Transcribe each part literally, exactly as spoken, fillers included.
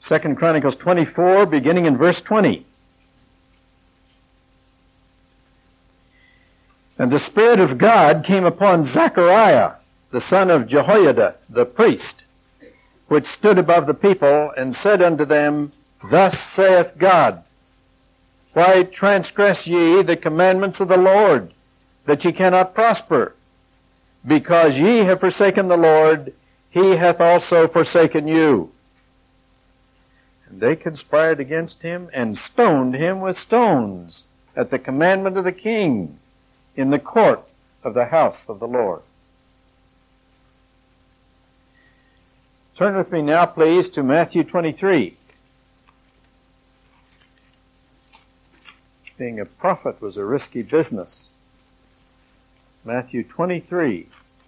Second Chronicles twenty-four, beginning in verse twenty. And the Spirit of God came upon Zechariah, the son of Jehoiada, the priest, which stood above the people, and said unto them, Thus saith God, Why transgress ye the commandments of the Lord, that ye cannot prosper? Because ye have forsaken the Lord, he hath also forsaken you. And they conspired against him, and stoned him with stones, at the commandment of the king, in the court of the house of the Lord. Turn with me now, please, to Matthew twenty-three. Being a prophet was a risky business. Matthew twenty-three.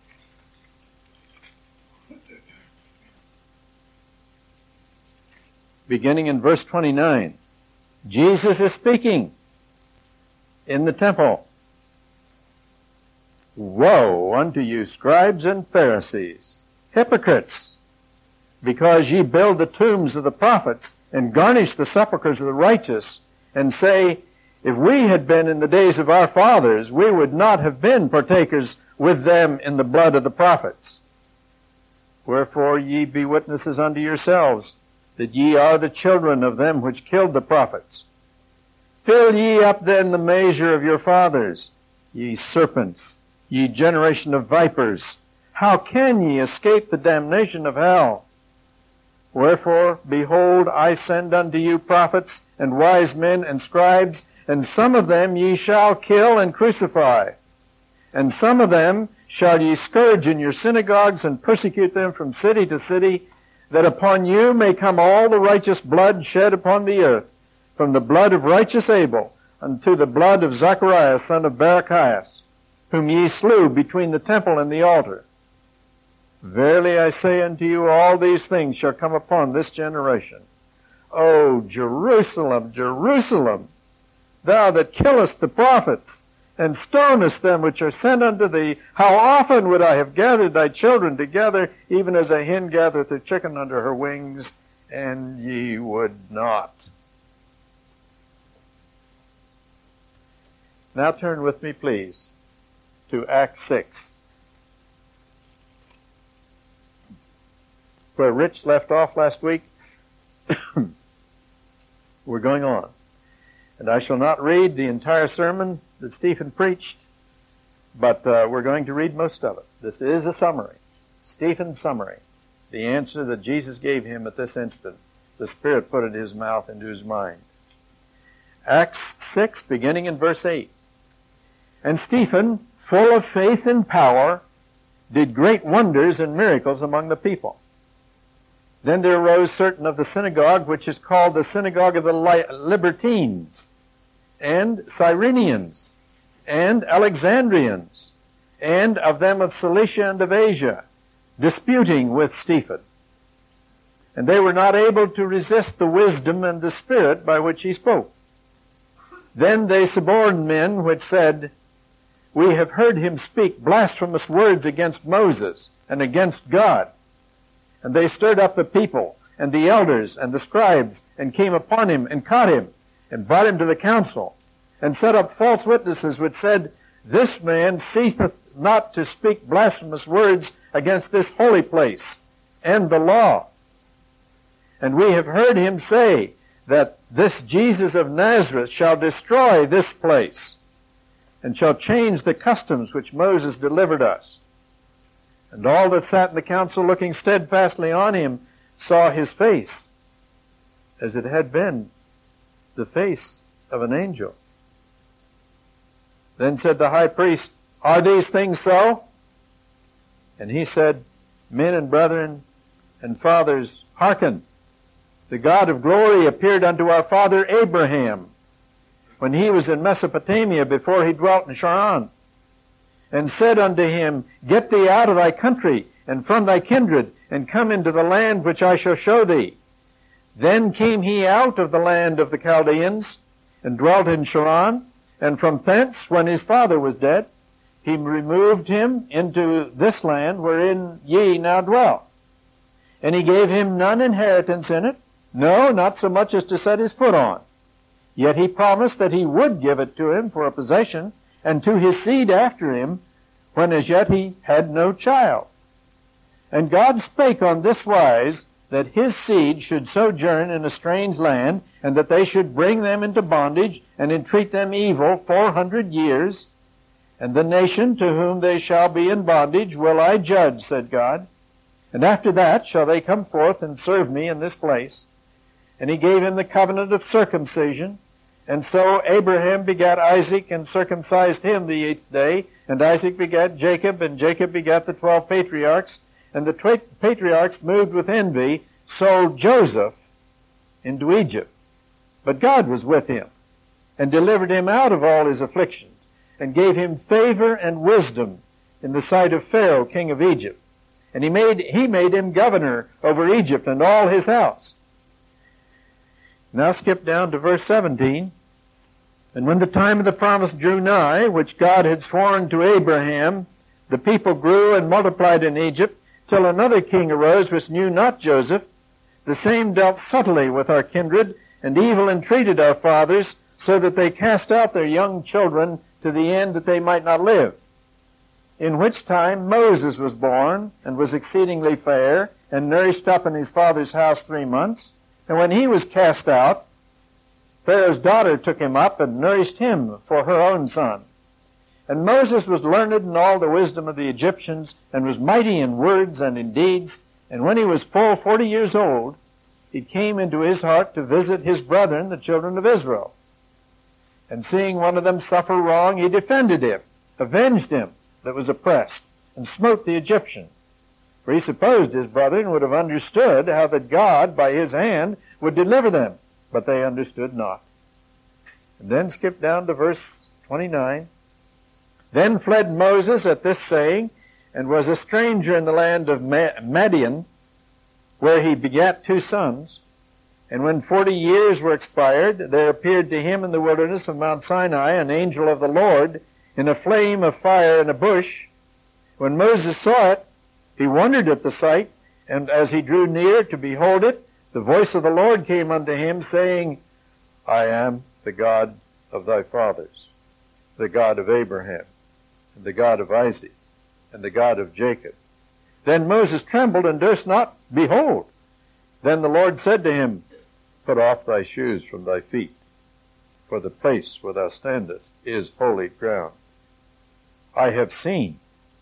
Beginning in verse twenty-nine. Jesus is speaking in the temple. Woe unto you, scribes and Pharisees, hypocrites, because ye build the tombs of the prophets and garnish the sepulchres of the righteous, and say, If we had been in the days of our fathers, we would not have been partakers with them in the blood of the prophets. Wherefore ye be witnesses unto yourselves, that ye are the children of them which killed the prophets. Fill ye up then the measure of your fathers, ye serpents, ye generation of vipers. How can ye escape the damnation of hell? Wherefore, behold, I send unto you prophets and wise men and scribes, and some of them ye shall kill and crucify, and some of them shall ye scourge in your synagogues and persecute them from city to city, that upon you may come all the righteous blood shed upon the earth, from the blood of righteous Abel unto the blood of Zacharias son of Barachias, whom ye slew between the temple and the altar. Verily I say unto you, all these things shall come upon this generation. O Jerusalem, Jerusalem, thou that killest the prophets, and stonest them which are sent unto thee, how often would I have gathered thy children together, even as a hen gathereth her chicken under her wings, and ye would not. Now turn with me, please, to Acts six, where Rich left off last week. We're going on. And I shall not read the entire sermon that Stephen preached, but uh, we're going to read most of it. This is a summary, Stephen's summary, the answer that Jesus gave him at this instant. The Spirit put in his mouth into his mind. Acts six, beginning in verse eight. And Stephen, full of faith and power, did great wonders and miracles among the people. Then there arose certain of the synagogue, which is called the synagogue of the Libertines, and Cyrenians, and Alexandrians, and of them of Cilicia and of Asia, disputing with Stephen. And they were not able to resist the wisdom and the spirit by which he spoke. Then they suborned men which said, We have heard him speak blasphemous words against Moses and against God. And they stirred up the people and the elders and the scribes, and came upon him and caught him and brought him to the council, and set up false witnesses which said, This man ceaseth not to speak blasphemous words against this holy place and the law. And we have heard him say that this Jesus of Nazareth shall destroy this place, and shall change the customs which Moses delivered us. And all that sat in the council, looking steadfastly on him, saw his face, as it had been the face of an angel. Then said the high priest, Are these things so? And he said, Men and brethren and fathers, hearken. The God of glory appeared unto our father Abraham, when he was in Mesopotamia, before he dwelt in Charan, and said unto him, Get thee out of thy country, and from thy kindred, and come into the land which I shall show thee. Then came he out of the land of the Chaldeans, and dwelt in Charan, and from thence, when his father was dead, he removed him into this land wherein ye now dwell. And he gave him none inheritance in it, No, not so much as to set his foot on. Yet he promised that he would give it to him for a possession, and to his seed after him, when as yet he had no child. And God spake on this wise, that his seed should sojourn in a strange land, and that they should bring them into bondage, and entreat them evil four hundred years. And the nation to whom they shall be in bondage will I judge, said God. And after that shall they come forth and serve me in this place. And he gave him the covenant of circumcision. And so Abraham begat Isaac, and circumcised him the eighth day. And Isaac begat Jacob, and Jacob begat the twelve patriarchs. And the tra- patriarchs, moved with envy, sold Joseph into Egypt. But God was with him, and delivered him out of all his afflictions, and gave him favor and wisdom in the sight of Pharaoh, king of Egypt. And he made, he made him governor over Egypt and all his house. Now skip down to verse seventeen. And when the time of the promise drew nigh, which God had sworn to Abraham, the people grew and multiplied in Egypt, till another king arose which knew not Joseph. The same dealt subtly with our kindred, and evil entreated our fathers, so that they cast out their young children to the end that they might not live. In which time Moses was born, and was exceedingly fair, and nourished up in his father's house three months. And when he was cast out, Pharaoh's daughter took him up, and nourished him for her own son. And Moses was learned in all the wisdom of the Egyptians, and was mighty in words and in deeds. And when he was full forty years old, it came into his heart to visit his brethren, the children of Israel. And seeing one of them suffer wrong, he defended him, avenged him that was oppressed, and smote the Egyptian. For he supposed his brethren would have understood how that God, by his hand, would deliver them. But they understood not. And then skip down to verse twenty-nine. Then fled Moses at this saying, and was a stranger in the land of Madian, where he begat two sons. And when forty years were expired, there appeared to him in the wilderness of Mount Sinai an angel of the Lord, in a flame of fire in a bush. When Moses saw it, he wondered at the sight, and as he drew near to behold it, the voice of the Lord came unto him, saying, I am the God of thy fathers, the God of Abraham, and the God of Isaac, and the God of Jacob. Then Moses trembled and durst not behold. Then the Lord said to him, Put off thy shoes from thy feet, for the place where thou standest is holy ground. I have seen,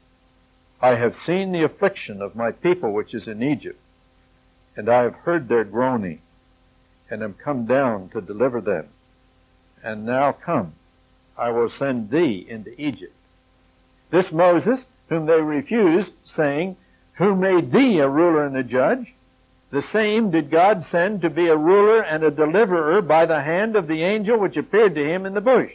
I have seen the affliction of my people which is in Egypt, and I have heard their groaning, and am come down to deliver them. And now come, I will send thee into Egypt. This Moses, whom they refused, saying, Who made thee a ruler and a judge? The same did God send to be a ruler and a deliverer by the hand of the angel which appeared to him in the bush.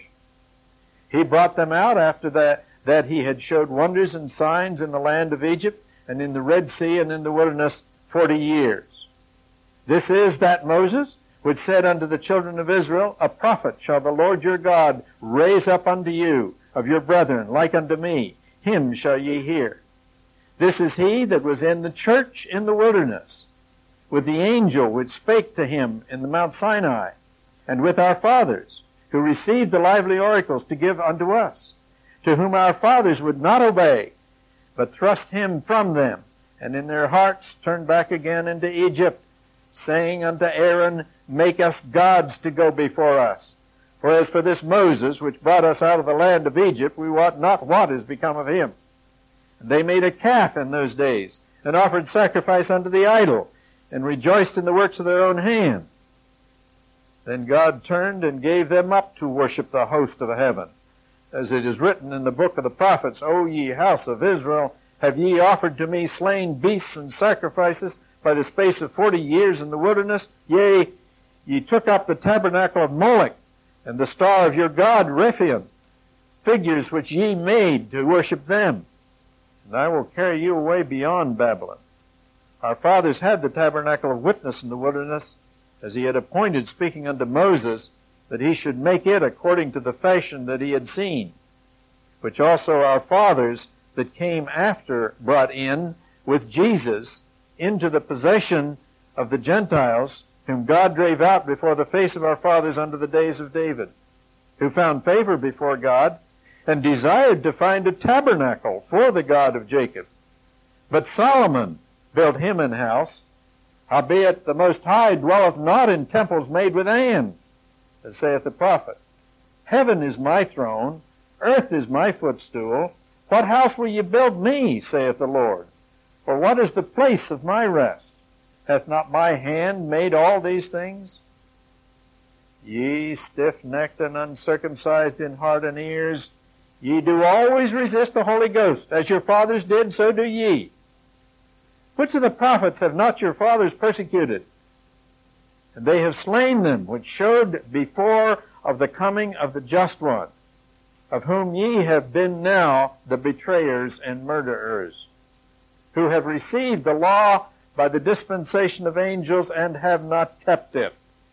He brought them out after that, that he had showed wonders and signs in the land of Egypt, and in the Red Sea, and in the wilderness forty years. This is that Moses which said unto the children of Israel, A prophet shall the Lord your God raise up unto you of your brethren, like unto me. Him shall ye hear. This is he that was in the church in the wilderness, with the angel which spake to him in the Mount Sinai, and with our fathers, who received the lively oracles to give unto us, to whom our fathers would not obey, but thrust him from them, and in their hearts turned back again into Egypt, saying unto Aaron, Make us gods to go before us. For as for this Moses, which brought us out of the land of Egypt, we wot not what is become of him. And they made a calf in those days, and offered sacrifice unto the idol, and rejoiced in the works of their own hands. Then God turned and gave them up to worship the host of heaven. As it is written in the book of the prophets, O ye house of Israel, have ye offered to me slain beasts and sacrifices by the space of forty years in the wilderness? Yea, ye took up the tabernacle of Moloch, and the star of your god Rephaim, figures which ye made to worship them. And I will carry you away beyond Babylon. Our fathers had the tabernacle of witness in the wilderness, as he had appointed, speaking unto Moses, that he should make it according to the fashion that he had seen, which also our fathers that came after brought in with Jesus into the possession of the Gentiles, whom God drave out before the face of our fathers under the days of David, who found favor before God, and desired to find a tabernacle for the God of Jacob. But Solomon built him an house, howbeit the Most High dwelleth not in temples made with hands, as saith the prophet. Heaven is my throne, earth is my footstool. What house will ye build me, saith the Lord? For what is the place of my rest? Hath not my hand made all these things? Ye stiff-necked and uncircumcised in heart and ears, ye do always resist the Holy Ghost. As your fathers did, so do ye. Which of the prophets have not your fathers persecuted? And they have slain them, which showed before of the coming of the Just One, of whom ye have been now the betrayers and murderers, who have received the law by the dispensation of angels and have not kept it.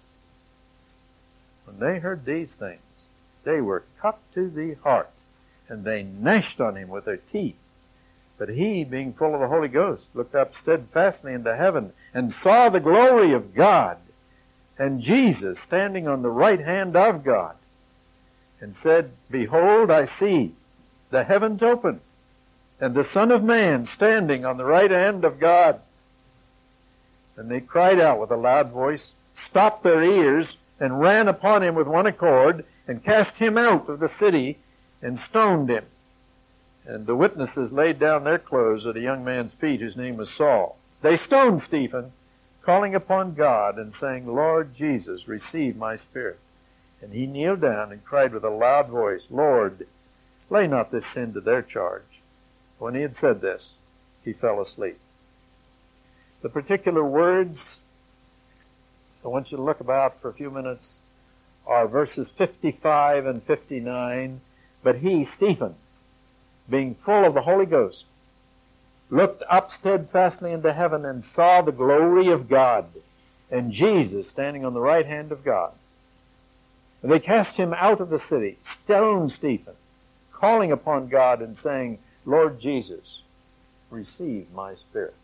When they heard these things, they were cut to the heart, and they gnashed on him with their teeth. But he, being full of the Holy Ghost, looked up steadfastly into heaven, and saw the glory of God, and Jesus standing on the right hand of God, and said, Behold, I see the heavens open, and the Son of Man standing on the right hand of God. And they cried out with a loud voice, stopped their ears, and ran upon him with one accord, and cast him out of the city, and stoned him. And the witnesses laid down their clothes at a young man's feet, whose name was Saul. They stoned Stephen, calling upon God, and saying, Lord Jesus, receive my spirit. And he kneeled down and cried with a loud voice, Lord, lay not this sin to their charge. When he had said this, he fell asleep. The particular words I want you to look about for a few minutes are verses fifty-five and fifty-nine. But he, Stephen, being full of the Holy Ghost, looked up steadfastly into heaven and saw the glory of God, and Jesus standing on the right hand of God. And they cast him out of the city, stoned Stephen, calling upon God and saying, Lord Jesus, receive my spirit.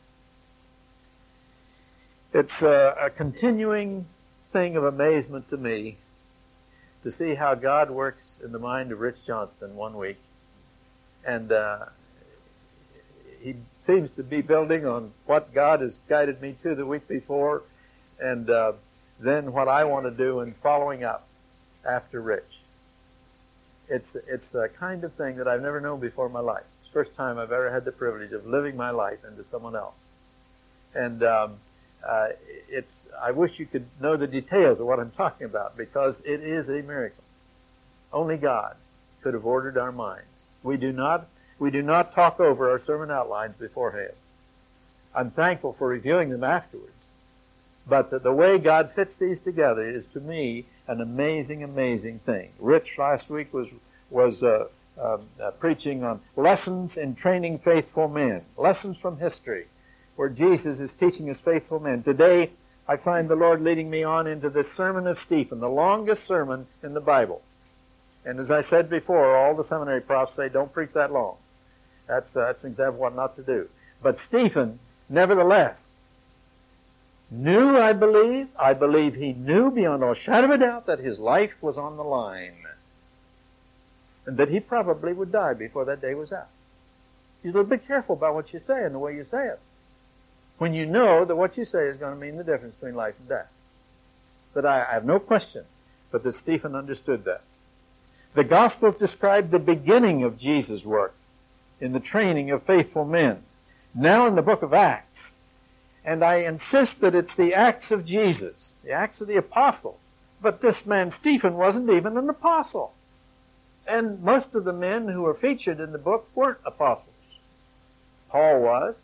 It's a, a continuing thing of amazement to me to see how God works in the mind of Rich Johnston one week. And uh, he seems to be building on what God has guided me to the week before, and uh, then what I want to do in following up after Rich. It's, it's a kind of thing that I've never known before in my life. It's the first time I've ever had the privilege of living my life into someone else. And um, uh, it's, I wish you could know the details of what I'm talking about, because it is a miracle. Only God could have ordered our minds. We do not, we do not talk over our sermon outlines beforehand. I'm thankful for reviewing them afterwards. But the, the way God fits these together is, to me, an amazing, amazing thing. Rich last week was was uh, uh, uh, preaching on lessons in training faithful men, lessons from history, where Jesus is teaching his faithful men. Today, I find the Lord leading me on into the sermon of Stephen, the longest sermon in the Bible. And as I said before, all the seminary profs say, don't preach that long. That's, uh, that's an example of what not to do. But Stephen, nevertheless, knew, I believe, I believe he knew beyond all shadow of a doubt that his life was on the line, and that he probably would die before that day was out. You're a little bit careful about what you say and the way you say it, when you know that what you say is going to mean the difference between life and death. But I, I have no question but that Stephen understood that. The Gospels describe the beginning of Jesus' work in the training of faithful men. Now in the book of Acts, and I insist that it's the Acts of Jesus, the Acts of the Apostles. But this man Stephen wasn't even an apostle. And most of the men who are featured in the book weren't apostles. Paul was.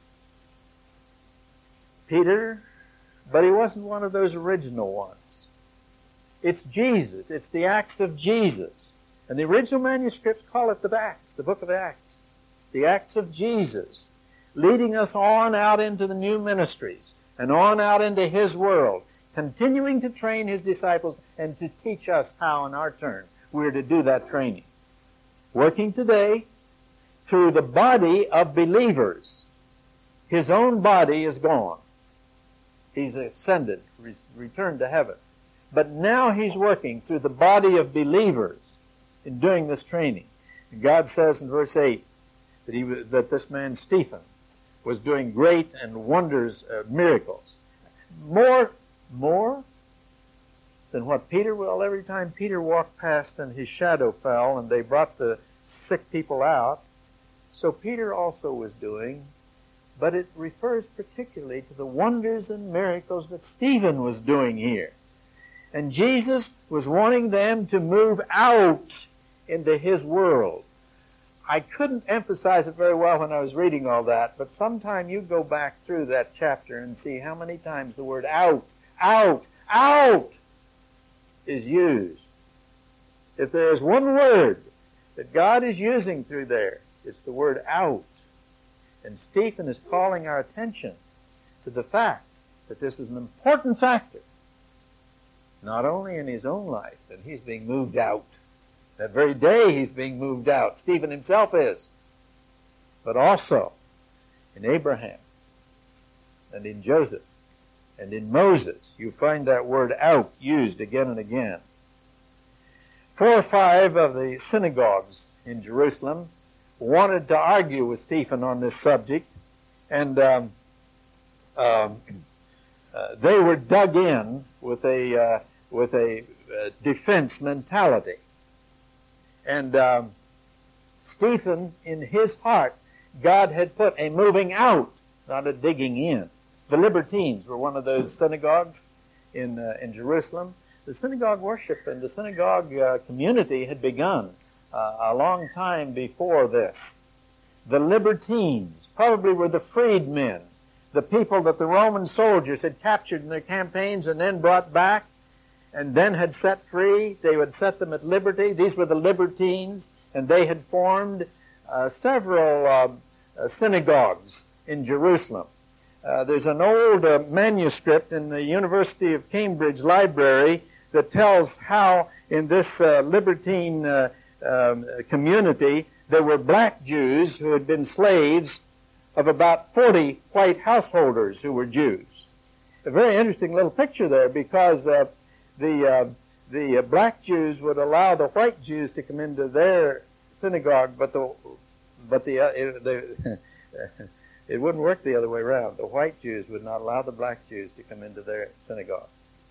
Peter, but he wasn't one of those original ones. It's Jesus. It's the Acts of Jesus. And the original manuscripts call it the Acts, the book of Acts. The Acts of Jesus, leading us on out into the new ministries and on out into his world, continuing to train his disciples and to teach us how in our turn we're to do that training. Working today through the body of believers. His own body is gone. He's ascended, re- returned to heaven. But now he's working through the body of believers in doing this training. And God says in verse eight that he was, that this man Stephen was doing great and wonders, uh, miracles. More, more than what Peter will. Every time Peter walked past and his shadow fell and they brought the sick people out, so Peter also was doing, but it refers particularly to the wonders and miracles that Stephen was doing here. And Jesus was wanting them to move out into his world. I couldn't emphasize it very well when I was reading all that, but sometime you go back through that chapter and see how many times the word out, out, out is used. If there is one word that God is using through there, it's the word out. And Stephen is calling our attention to the fact that this is an important factor, not only in his own life, and he's being moved out. That very day he's being moved out. Stephen himself is. But also in Abraham and in Joseph and in Moses, you find that word out used again and again. Four or five of the synagogues in Jerusalem wanted to argue with Stephen on this subject, and um, um, uh, they were dug in with a uh, with a uh, defense mentality. And um, Stephen, in his heart, God had put a moving out, not a digging in. The Libertines were one of those synagogues in uh, in Jerusalem. The synagogue worship and the synagogue uh, community had begun uh, a long time before this. The Libertines probably were the freedmen, the people that the Roman soldiers had captured in their campaigns and then brought back and then had set free. They would set them at liberty. These were the Libertines, and they had formed uh, several um, uh, synagogues in Jerusalem. Uh, there's an old uh, manuscript in the University of Cambridge library that tells how in this uh, Libertine uh, um, community there were black Jews who had been slaves of about forty white householders who were Jews. A very interesting little picture there, because uh, the uh, the uh, black Jews would allow the white Jews to come into their synagogue, but the but the uh, it, the it wouldn't work the other way around. The white Jews would not allow the black Jews to come into their synagogue.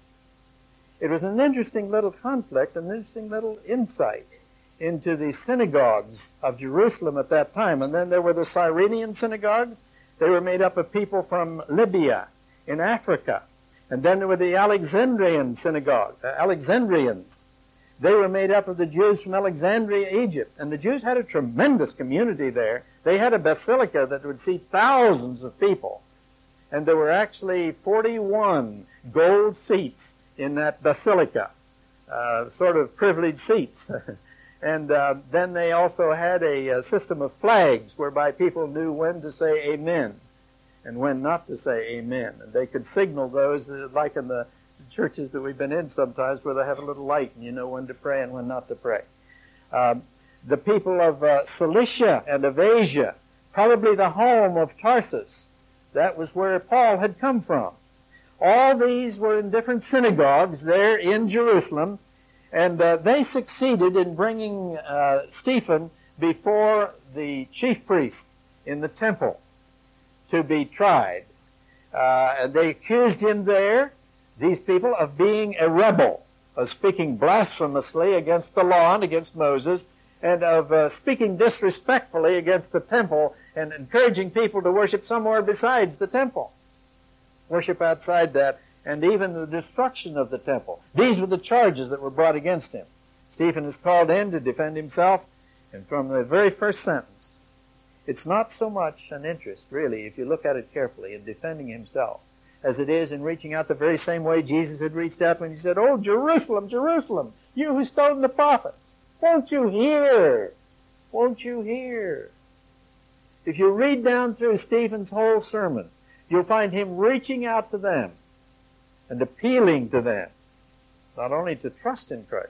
It was an interesting little conflict, an interesting little insight into the synagogues of Jerusalem at that time. And then there were the Cyrenian synagogues. They were made up of people from Libya in Africa. And then there were the Alexandrian synagogues, uh, Alexandrians. They were made up of the Jews from Alexandria, Egypt. And the Jews had a tremendous community there. They had a basilica that would seat thousands of people. And there were actually forty-one gold seats in that basilica, uh, sort of privileged seats. And uh, then they also had a, a system of flags whereby people knew when to say amen and when not to say amen. And they could signal those, uh, like in the churches that we've been in sometimes, where they have a little light and you know when to pray and when not to pray. Um, the people of uh, Cilicia and of Asia, probably the home of Tarsus, that was where Paul had come from. All these were in different synagogues there in Jerusalem, and uh, they succeeded in bringing uh, Stephen before the chief priest in the temple to be tried. Uh, and they accused him there, these people, of being a rebel, of speaking blasphemously against the law and against Moses, and of uh, speaking disrespectfully against the temple and encouraging people to worship somewhere besides the temple. Worship outside that, and even the destruction of the temple. These were the charges that were brought against him. Stephen is called in to defend himself, and from the very first sentence, it's not so much an interest, really, if you look at it carefully, in defending himself, as it is in reaching out the very same way Jesus had reached out when he said, "Oh, Jerusalem, Jerusalem, you who stoned the prophets, won't you hear? Won't you hear?" If you read down through Stephen's whole sermon, you'll find him reaching out to them and appealing to them, not only to trust in Christ.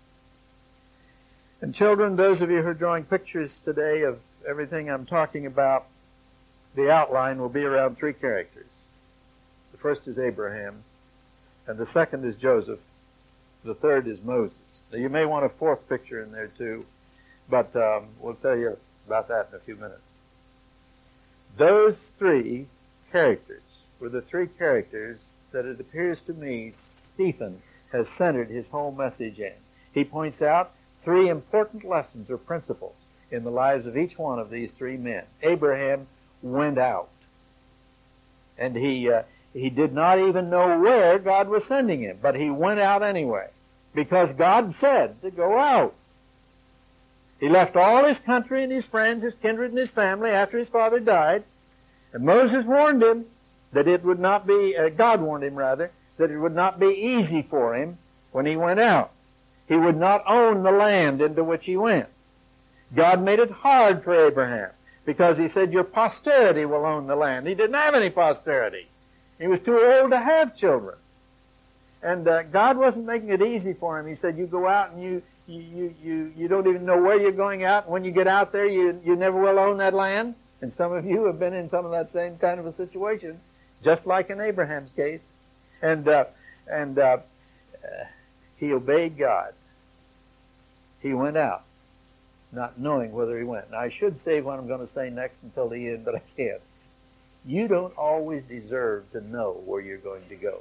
And children, those of you who are drawing pictures today of everything I'm talking about, the outline will be around three characters. The first is Abraham, and the second is Joseph. The third is Moses. Now, you may want a fourth picture in there too, but um, we'll tell you about that in a few minutes. Those three characters were the three characters that it appears to me Stephen has centered his whole message in. He points out three important lessons or principles in the lives of each one of these three men. Abraham went out, and he uh, he did not even know where God was sending him, but he went out anyway, because God said to go out. He left all his country and his friends, his kindred and his family after his father died, and Moses warned him that it would not be, uh, God warned him rather, that it would not be easy for him when he went out. He would not own the land into which he went. God made it hard for Abraham because he said, your posterity will own the land. He didn't have any posterity. He was too old to have children. And uh, God wasn't making it easy for him. He said, you go out and you, you, you, you, you don't even know where you're going out. And when you get out there, you, you never will own that land. And some of you have been in some of that same kind of a situation, just like in Abraham's case. And, uh, and, uh, uh, he obeyed God. He went out, not knowing whether he went. Now, I should save what I'm going to say next until the end, but I can't. You don't always deserve to know where you're going to go.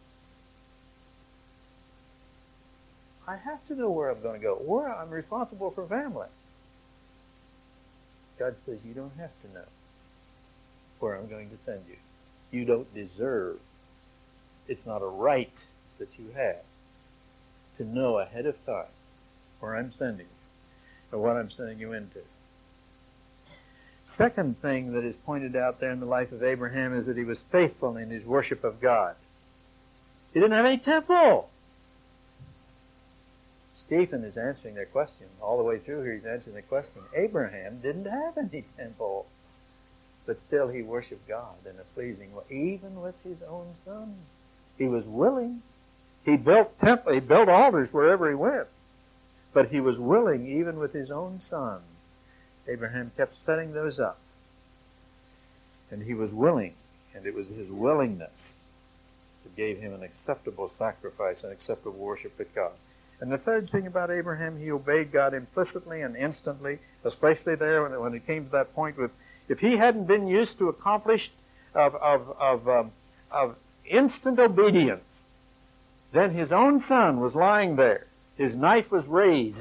I have to know where I'm going to go. Where I'm responsible for family. God says you don't have to know where I'm going to send you. You don't deserve. It's not a right that you have to know ahead of time where I'm sending you or what I'm sending you into. Second thing that is pointed out there in the life of Abraham is that he was faithful in his worship of God. He didn't have any temple. Stephen is answering their question. All the way through here he's answering the question. Abraham didn't have any temple, but still he worshiped God in a pleasing way, even with his own son. He was willing. He built temple, he built altars wherever he went, but he was willing even with his own son. Abraham kept setting those up, and he was willing, and it was his willingness that gave him an acceptable sacrifice, an acceptable worship with God. And the third thing about Abraham, he obeyed God implicitly and instantly, especially there when it, when it came to that point with, if he hadn't been used to accomplished of, of, of, um, of instant obedience, then his own son was lying there. His knife was raised.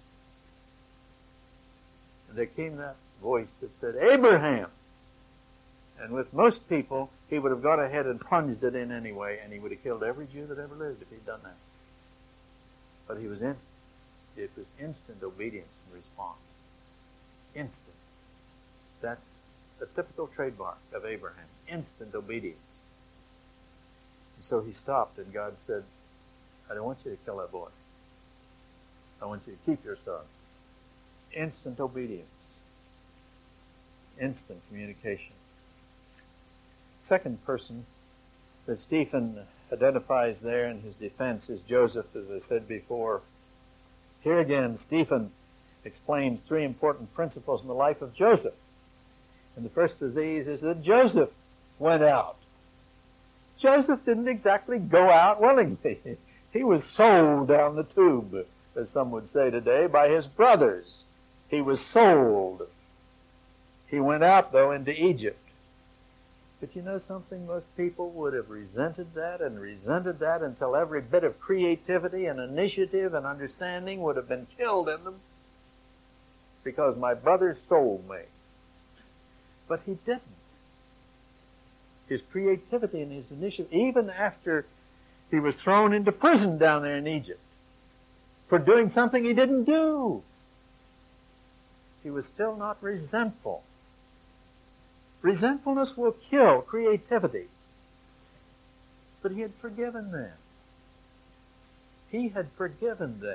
And there came that voice that said, Abraham! And with most people, he would have gone ahead and plunged it in anyway, and he would have killed every Jew that ever lived if he'd done that. But he was instant. It was instant obedience and response. Instant. That's a typical trademark of Abraham. Instant obedience. And so he stopped, and God said, I don't want you to kill that boy. I want you to keep your son. Instant obedience. Instant communication. Second person that Stephen identifies there in his defense is Joseph, as I said before. Here again, Stephen explains three important principles in the life of Joseph. And the first of these is that Joseph went out. Joseph didn't exactly go out willingly. He was sold down the tube, as some would say today, by his brothers. He was sold. He went out, though, into Egypt. But you know something? Most people would have resented that and resented that until every bit of creativity and initiative and understanding would have been killed in them, because my brothers sold me. But he didn't. His creativity and his initiative, even after he was thrown into prison down there in Egypt for doing something he didn't do, he was still not resentful. Resentfulness will kill creativity. But he had forgiven them. He had forgiven them.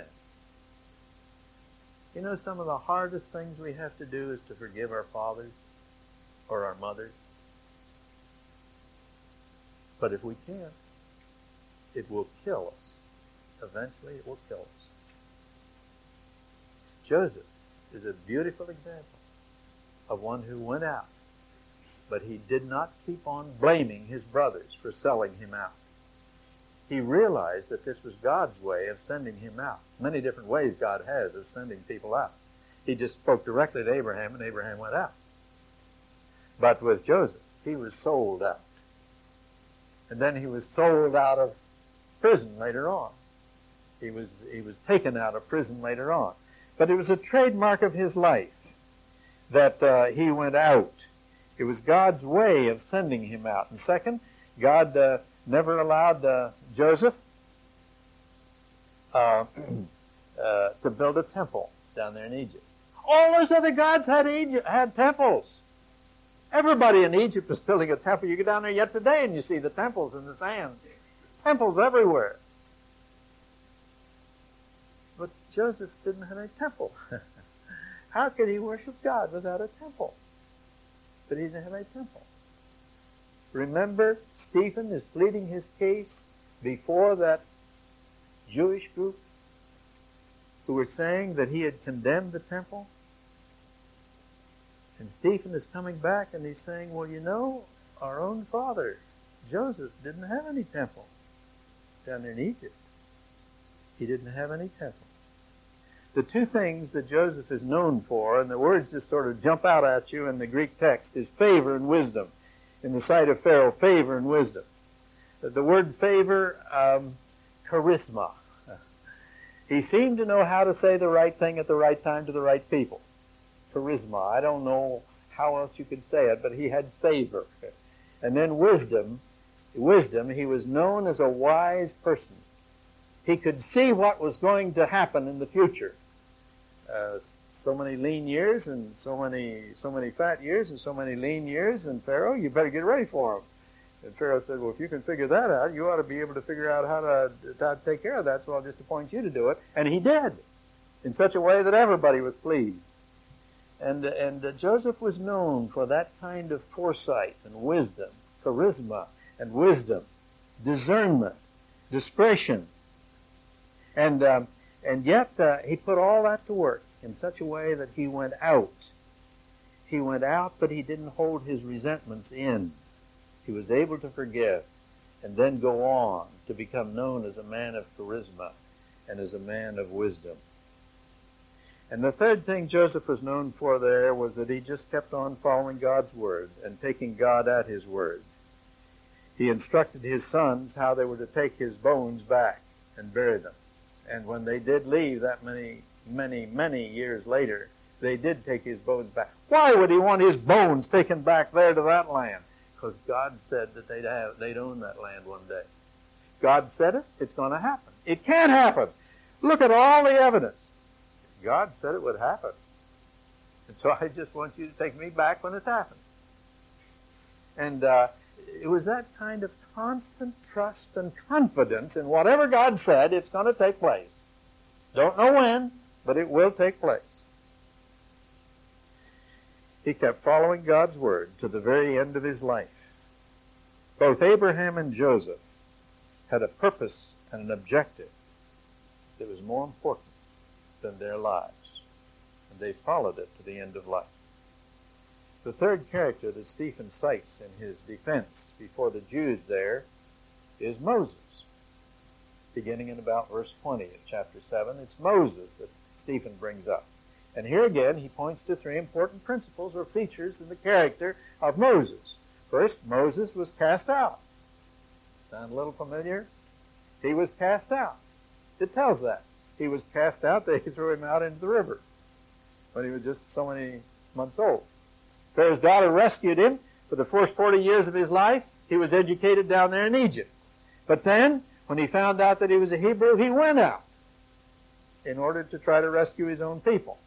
You know, some of the hardest things we have to do is to forgive our fathers or our mothers. But if we can't, it will kill us. Eventually it will kill us. Joseph is a beautiful example of one who went out But he did not keep on blaming his brothers for selling him out. He realized that this was God's way of sending him out. Many different ways God has of sending people out. He just spoke directly to Abraham, and Abraham went out. But with Joseph, he was sold out. And then he was sold out of prison later on. He was, he was taken out of prison later on. But it was a trademark of his life that uh, he went out. It was God's way of sending him out. And second, God uh, never allowed uh, Joseph uh, uh, to build a temple down there in Egypt. All those other gods had Egypt, had temples. Everybody in Egypt was building a temple. You go down there yet today and you see the temples in the sands. Temples everywhere. But Joseph didn't have a temple. How could he worship God without a temple? But he didn't have a temple. Remember, Stephen is pleading his case before that Jewish group who were saying that he had condemned the temple. And Stephen is coming back and he's saying, well, you know, our own father, Joseph, didn't have any temple down there in Egypt. He didn't have any temple. The two things that Joseph is known for, and the words just sort of jump out at you in the Greek text, is favor and wisdom. In the sight of Pharaoh, favor and wisdom. The word favor, um, charisma. He seemed to know how to say the right thing at the right time to the right people. Charisma. I don't know how else you could say it, but he had favor. And then wisdom. Wisdom, he was known as a wise person. He could see what was going to happen in the future. Uh, so many lean years and so many so many fat years and so many lean years, and Pharaoh, you better get ready for them. And Pharaoh said, well, if you can figure that out, you ought to be able to figure out how to, how to take care of that, so I'll just appoint you to do it. And he did, in such a way that everybody was pleased. And, and uh, Joseph was known for that kind of foresight and wisdom, charisma and wisdom, discernment, discretion. And um, and yet uh, he put all that to work in such a way that he went out. He went out, but he didn't hold his resentments in. He was able to forgive and then go on to become known as a man of charisma and as a man of wisdom. And the third thing Joseph was known for there was that he just kept on following God's word and taking God at his word. He instructed his sons how they were to take his bones back and bury them. And when they did leave that many, many, many years later, they did take his bones back. Why would he want his bones taken back there to that land? Because God said that they'd have, they'd own that land one day. God said it, it's going to happen. It can't happen. Look at all the evidence. God said it would happen. And so I just want you to take me back when it's happened. And uh, it was that kind of constant trust and confidence in whatever God said, it's going to take place. Don't know when, but it will take place. He kept following God's word to the very end of his life. Both Abraham and Joseph had a purpose and an objective that was more important than their lives. And they followed it to the end of life. The third character that Stephen cites in his defense before the Jews there is Moses. Beginning in about verse twenty of chapter seven, it's Moses that Stephen brings up. And here again, he points to three important principles or features in the character of Moses. First, Moses was cast out. Sound a little familiar? He was cast out. It tells that. He was cast out. They threw him out into the river when he was just so many months old. Pharaoh's daughter rescued him. For the first forty years of his life, he was educated down there in Egypt. But then, when he found out that he was a Hebrew, he went out in order to try to rescue his own people.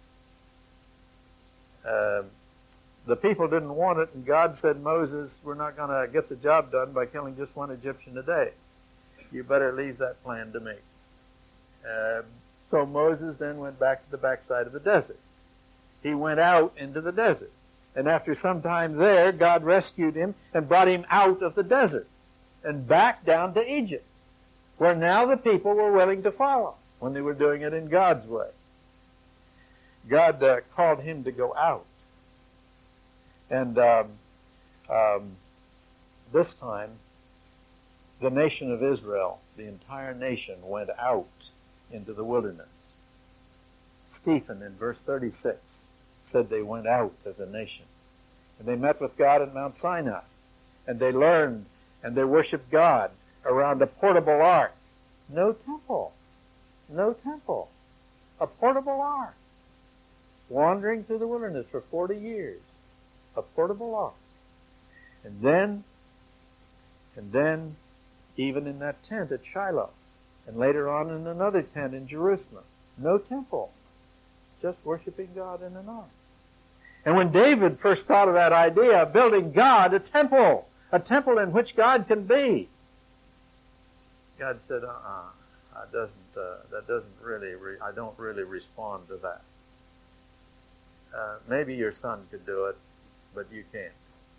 Uh, the people didn't want it, and God said, Moses, we're not going to get the job done by killing just one Egyptian a day. You better leave that plan to me. Uh, so Moses then went back to the backside of the desert. He went out into the desert. And after some time there, God rescued him and brought him out of the desert and back down to Egypt, where now the people were willing to follow when they were doing it in God's way. God uh, called him to go out. And um, Um, this time, the nation of Israel, the entire nation, went out into the wilderness. Stephen, in verse thirty-six, said they went out as a nation. And they met with God at Mount Sinai. And they learned and they worshiped God around a portable ark. No temple. No temple. A portable ark. Wandering through the wilderness for forty years. A portable ark. And then, and then, even in that tent at Shiloh, and later on in another tent in Jerusalem, no temple. Just worshiping God in an ark. And when David first thought of that idea of building God a temple, a temple in which God can be, God said, uh-uh, that doesn't, uh, that doesn't really, re- I don't really respond to that. Uh, maybe your son could do it, but you can't.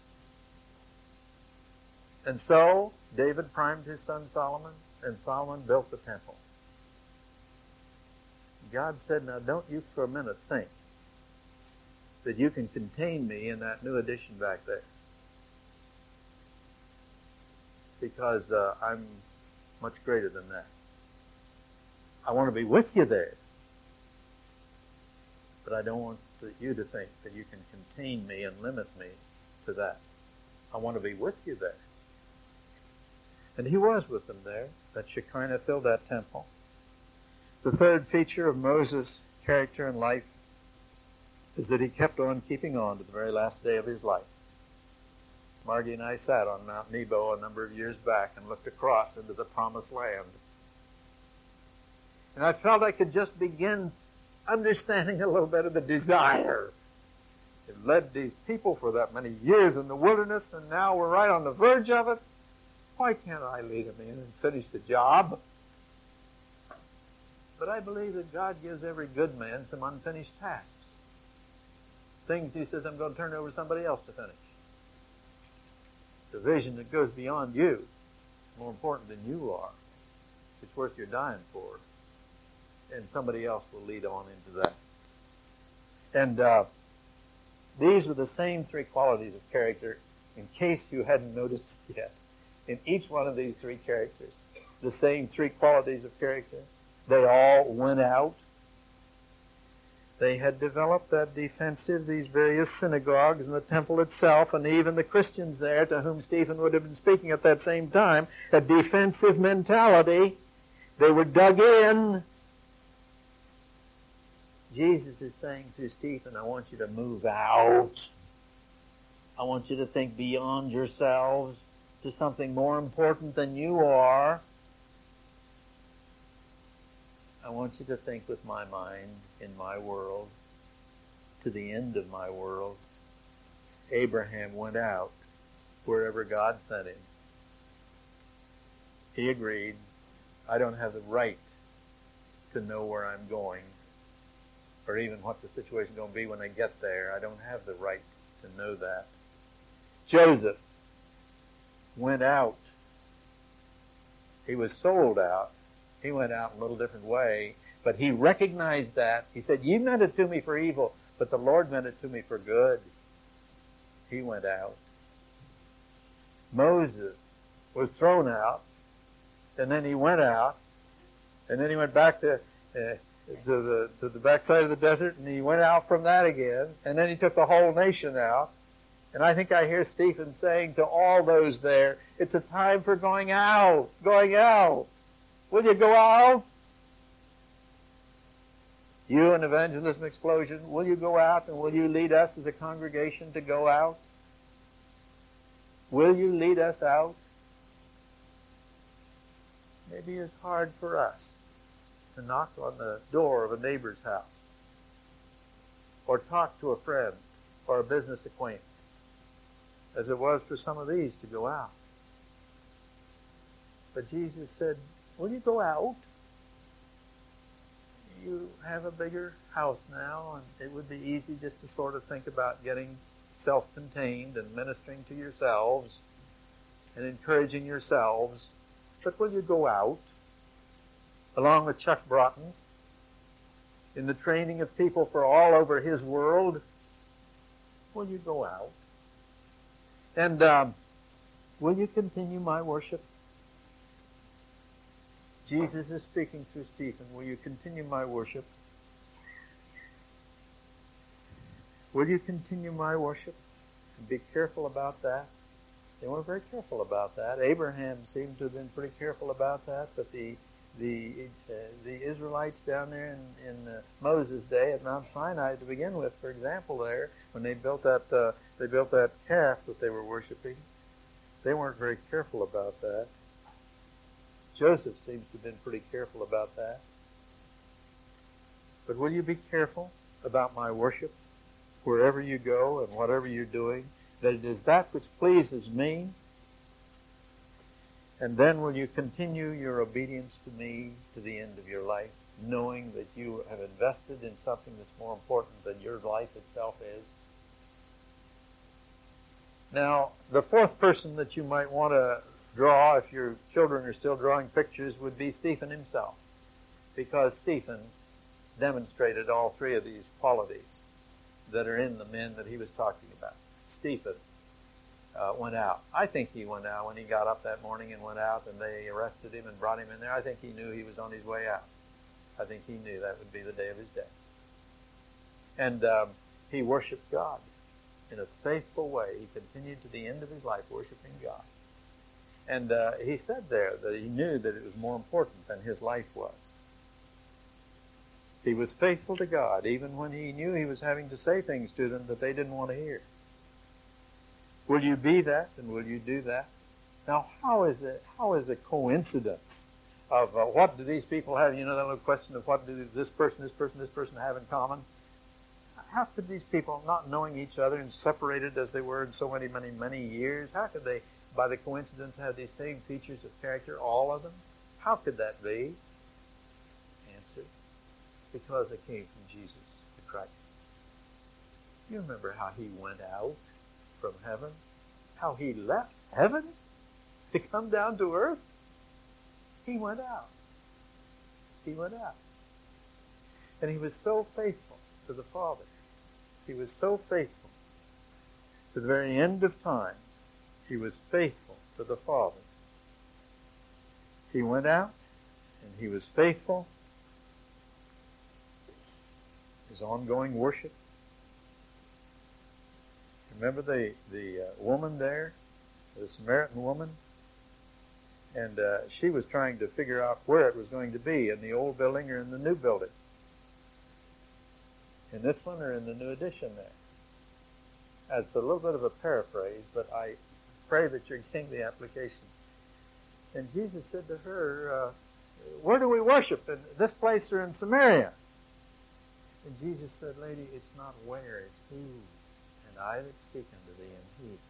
And so, David primed his son Solomon, and Solomon built the temple. God said, now don't you for a minute think that you can contain me in that new addition back there. Because uh, I'm much greater than that. I want to be with you there. But I don't want you to think that you can contain me and limit me to that. I want to be with you there. And he was with them there. That Shekinah filled that temple. The third feature of Moses' character and life is that he kept on keeping on to the very last day of his life. Margie and I sat on Mount Nebo a number of years back and looked across into the promised land. And I felt I could just begin understanding a little bit of the desire. It led these people for that many years in the wilderness, and now we're right on the verge of it. Why can't I lead them in and finish the job? But I believe that God gives every good man some unfinished tasks. Things he says, I'm going to turn over to somebody else to finish. The vision that goes beyond you, more important than you are. It's worth your dying for. And somebody else will lead on into that. And uh, these were the same three qualities of character, in case you hadn't noticed it yet. In each one of these three characters, the same three qualities of character. They all went out. They had developed that defensive, these various synagogues and the temple itself, and even the Christians there, to whom Stephen would have been speaking at that same time, a defensive mentality. They were dug in. Jesus is saying to Stephen, I want you to move out. I want you to think beyond yourselves to something more important than you are. I want you to think with my mind, in my world, to the end of my world. Abraham went out wherever God sent him. He agreed, I don't have the right to know where I'm going, or even what the situation's going to be when I get there. I don't have the right to know that. Joseph went out. He was sold out. He went out in a little different way, but he recognized that. He said, you meant it to me for evil, but the Lord meant it to me for good. He went out. Moses was thrown out, and then he went out, and then he went back to, uh, to the to the backside of the desert, and he went out from that again, and then he took the whole nation out. And I think I hear Stephen saying to all those there, it's a time for going out, going out. Will you go out? You and Evangelism Explosion, will you go out and will you lead us as a congregation to go out? Will you lead us out? Maybe it's hard for us to knock on the door of a neighbor's house or talk to a friend or a business acquaintance, as it was for some of these to go out. But Jesus said, will you go out? You have a bigger house now, and it would be easy just to sort of think about getting self-contained and ministering to yourselves and encouraging yourselves. But will you go out, along with Chuck Broughton, in the training of people for all over his world? Will you go out? And um, will you continue my worship? Jesus is speaking through Stephen. Will you continue my worship? Will you continue my worship? And be careful about that. They weren't very careful about that. Abraham seemed to have been pretty careful about that, but the the uh, the Israelites down there in, in uh, Moses' day at Mount Sinai, to begin with, for example, there when they built that uh, they built that calf that they were worshiping, they weren't very careful about that. Joseph seems to have been pretty careful about that. But will you be careful about my worship wherever you go and whatever you're doing? That it is that which pleases me. And then will you continue your obedience to me to the end of your life, knowing that you have invested in something that's more important than your life itself is? Now, the fourth person that you might want to draw, if your children are still drawing pictures, would be Stephen himself, because Stephen demonstrated all three of these qualities that are in the men that he was talking about. Stephen uh, went out. I think he went out when he got up that morning and went out, and they arrested him and brought him in there. I think he knew he was on his way out. I think he knew that would be the day of his death. And um, he worshiped God in a faithful way. He continued to the end of his life worshiping God. And uh, he said there that he knew that it was more important than his life was. He was faithful to God, even when he knew he was having to say things to them that they didn't want to hear. Will you be that, and will you do that? Now, how is it? How is a coincidence of uh, what do these people have? You know, that little question of what do this person, this person, this person have in common? How could these people, not knowing each other and separated as they were in so many, many, many years, how could they, by the coincidence, have these same features of character, all of them? How could that be? Answer: because they came from Jesus the Christ. You remember how he went out from heaven? How he left heaven to come down to earth? He went out. He went out. And he was so faithful to the Father. He was so faithful to the very end of time. He was faithful to the Father. He went out and he was faithful. His ongoing worship. Remember the, the uh, woman there, the Samaritan woman? And uh, she was trying to figure out where it was going to be, in the old building or in the new building. In this one or in the new addition there. That's a little bit of a paraphrase, but I pray that you're getting the application. And Jesus said to her, uh, where do we worship? In this place or in Samaria? And Jesus said, lady, it's not where, it's who. And I that speak unto thee am he.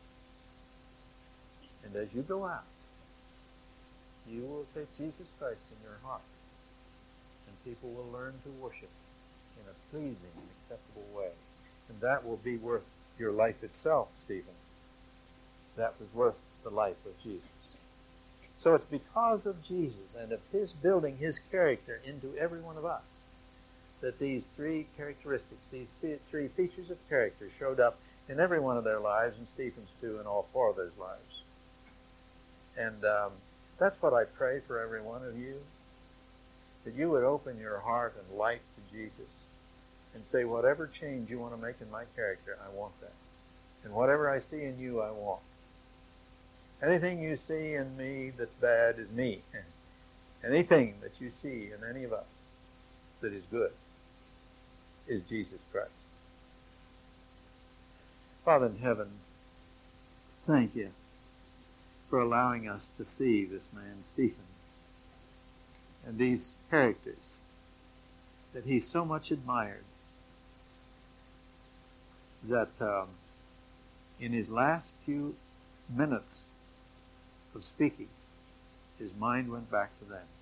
And as you go out, you will take Jesus Christ in your heart. And people will learn to worship in a pleasing and acceptable way. And that will be worth your life itself, Stephen. That was worth the life of Jesus. So it's because of Jesus and of his building his character into every one of us that these three characteristics, these three features of character showed up in every one of their lives, and Stephen's too, in all four of those lives. And um, that's what I pray for every one of you, that you would open your heart and light to Jesus and say, whatever change you want to make in my character, I want that. And whatever I see in you, I want. Anything you see in me that's bad is me. Anything that you see in any of us that is good is Jesus Christ. Father in heaven, thank you for allowing us to see this man, Stephen, and these characters that he so much admired, that um, in his last few minutes of speaking, his mind went back to them.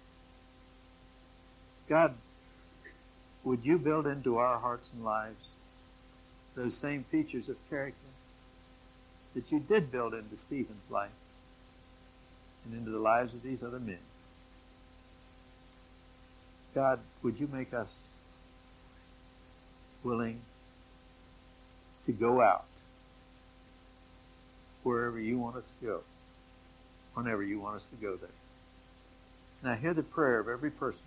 God, would you build into our hearts and lives those same features of character that you did build into Stephen's life and into the lives of these other men? God, would you make us willing to go out wherever you want us to go, whenever you want us to go there. Now hear the prayer of every person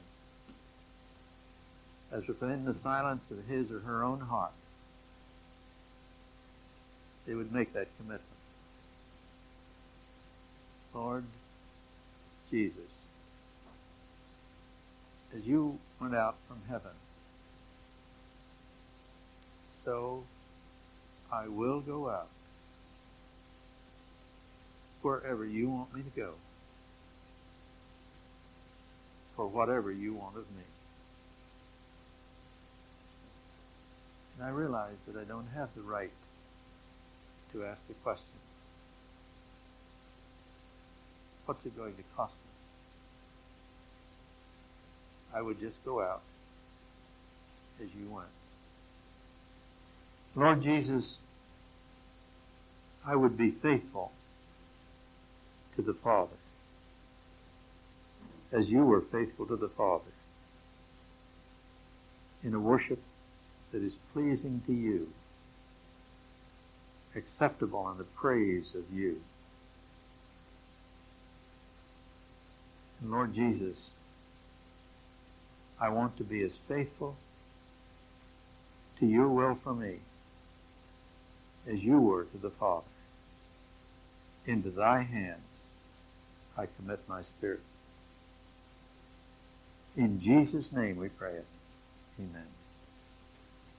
as within the silence of his or her own heart they would make that commitment. Lord Jesus, as you went out from heaven, so I will go out wherever you want me to go, for whatever you want of me. And I realize that I don't have the right to ask the question, what's it going to cost me? I would just go out as you went. Lord Jesus, I would be faithful to the Father as you were faithful to the Father in a worship that is pleasing to you, acceptable in the praise of you. And Lord Jesus, I want to be as faithful to your will for me as you were to the Father. Into thy hands I commit my spirit. In Jesus' name we pray it. Amen.